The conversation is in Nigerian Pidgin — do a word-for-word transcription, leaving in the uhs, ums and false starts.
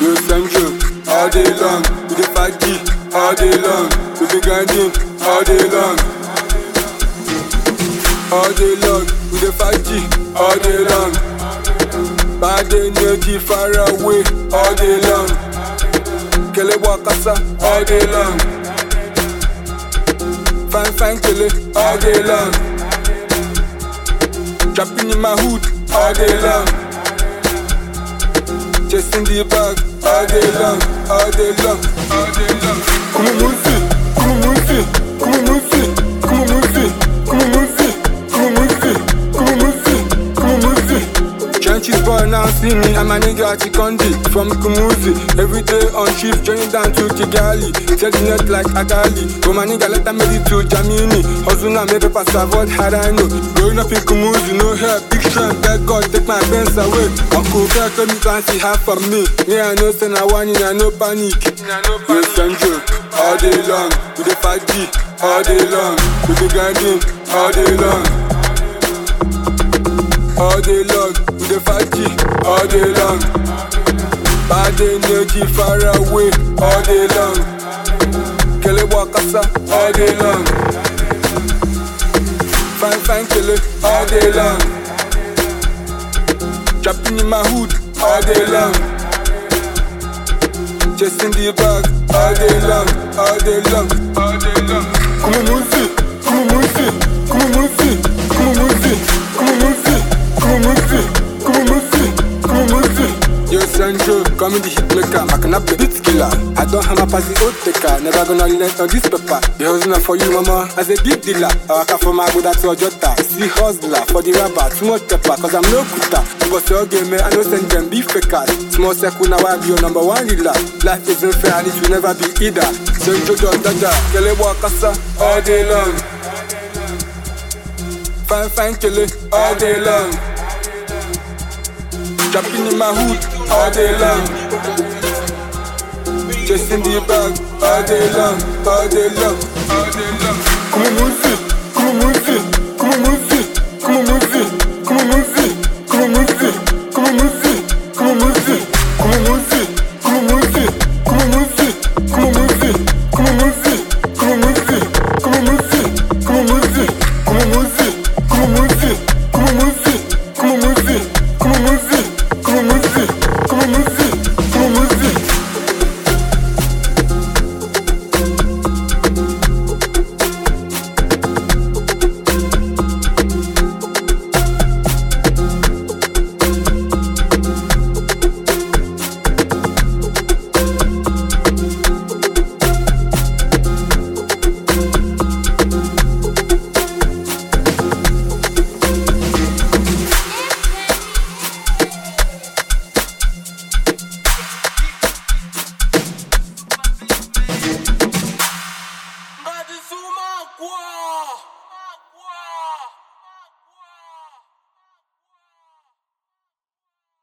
Yo Central, all day long. We dey fight G, all day long. We be grinding, all day long. All day long, we dey fight G, all day long. Bad energy far away, all day long. Kele Wakasa, all day long. Fine, fine Kele, all day long. Trapping in my hood, all day long. Chasing the bag, all day long, all day long, all day long. Come on, move it, come on, move it, come on, move it, come on, move it, come on, move it, come on, move it, come on, move it, come on, move it. Trenches boy now see me, I'm a nigga at Chikondi from Kumuzi. Every day on shift, journey down to Kigali. Set the net like Agali. Oh my nigga, let them make it to Jamini. Ozuna made paper to avoid how I know. Growing up in Kumuzi, no hair, big strength. Beg God, take my pants away. Uncle Bear told me can't see half of me. Me, I know, say I want it, I no panic. Yo Central, all day long. We dey fight G, all day long. We be grinding, all day long. All day long, we dey fight G, all day long. Bad energy far away, all day long. Kele Wakasa, all day long. Fine, fine Kele, all day long. Trapping in my hood, all day long. Chasing the bag, all day long, all day long, all day long. Come on, move it, come on, move it, come on, move it, come on, move it, come on, move it. Come on, move it, come on, move it, come on, move it. Yo Central, call me the hit maker, I can have the beat killer. I don't have a pass the old taker, never gonna relent on this paper. The hustler for you, mama, as a big dealer. I work for my good at your jota. See hustler for the rapper, too much pepper, cause I'm no quitter. But your game, I know send them be fakers. Small circle now I be your number one dealer. Life isn't fair and it will never be either. Central just dada, Kele Wakasa, all day long. Fine, fine Kele, all day long. Trapping in my hood, all day long. Chasing the bag, all day long, all day long, all day long. Come on, move it, come on, move it, come on, move it, come on, move it.